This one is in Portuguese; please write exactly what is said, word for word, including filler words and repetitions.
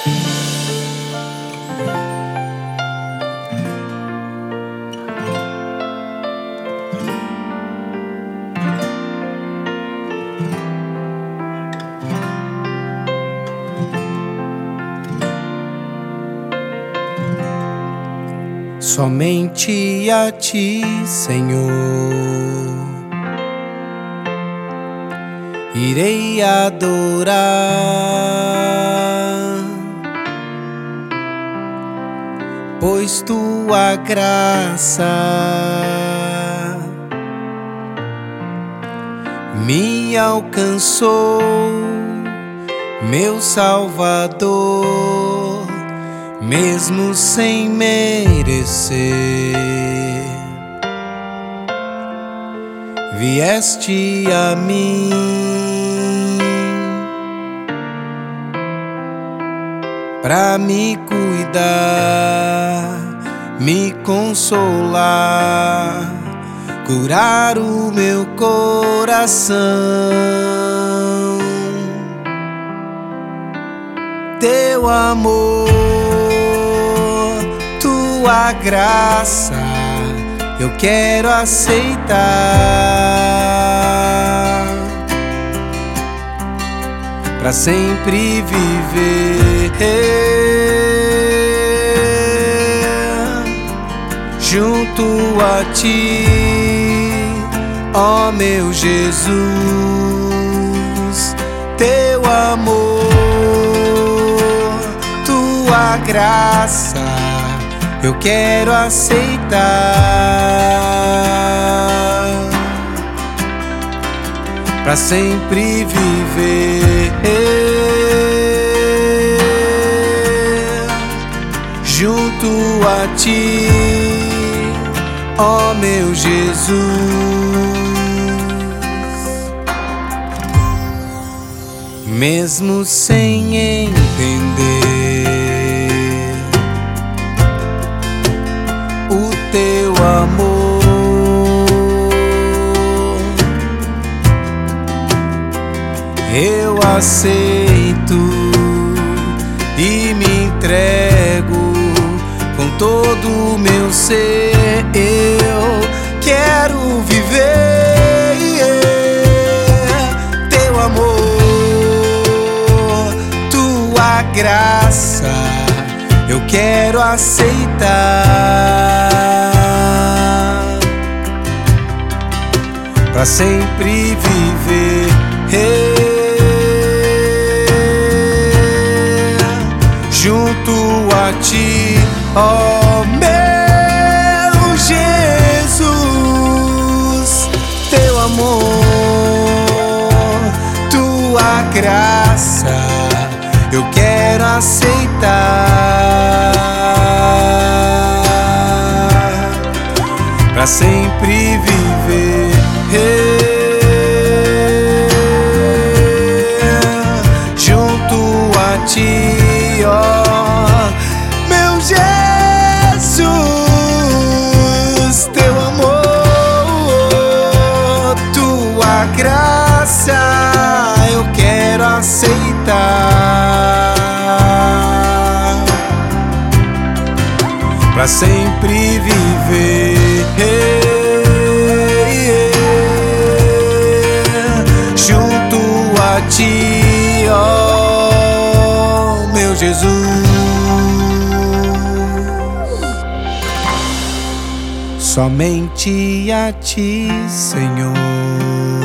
Somente a Ti, Senhor, irei adorar, pois Tua graça me alcançou, meu Salvador, mesmo sem merecer. Vieste a mim pra me cuidar, me consolar, curar o meu coração. Teu amor, Tua graça, eu quero aceitar, pra sempre viver junto a Ti, ó meu Jesus. Teu amor, Tua graça, eu quero aceitar, pra sempre viver junto a Ti, ó meu Jesus. Mesmo sem entender o Teu amor, eu aceito e me entrego com todo o meu ser. Eu quero viver Teu amor, Tua graça, eu quero aceitar, pra sempre viver junto a Ti, ó meu Jesus. Teu amor, Tua graça, eu quero aceitar, pra sempre viver junto a Ti, ó meu Jesus. Teu amor, Tua graça, eu quero aceitar, pra sempre viver junto a Ti, ó meu Jesus. Somente a Ti, Senhor,